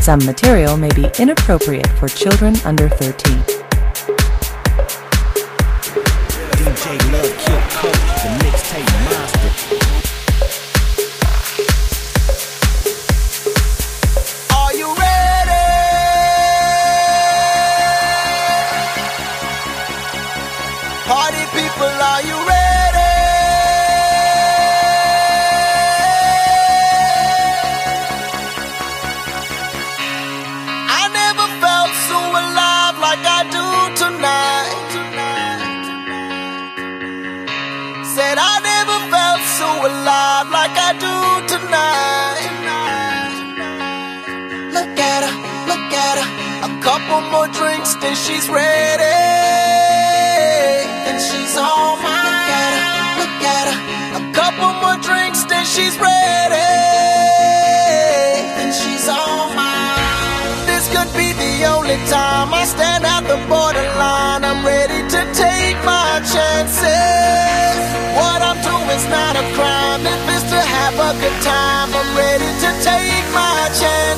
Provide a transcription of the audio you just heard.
Some material may be inappropriate for children under 13. DJ Love Kill Coach, the mixtape monster. Are you ready? Party people, are you ready? I never felt so alive like I do tonight. Said I never felt so alive like I do tonight. Look at her, look at her. A couple more drinks, then she's ready. Then she's all mine. Look at her, a couple more drinks, then she's ready. Then she's all mine. This could be the only time I stand at the borderline. I'm ready to take my chances. What I'm doing's not a crime. If it's to have a good time, I'm ready to take my chance.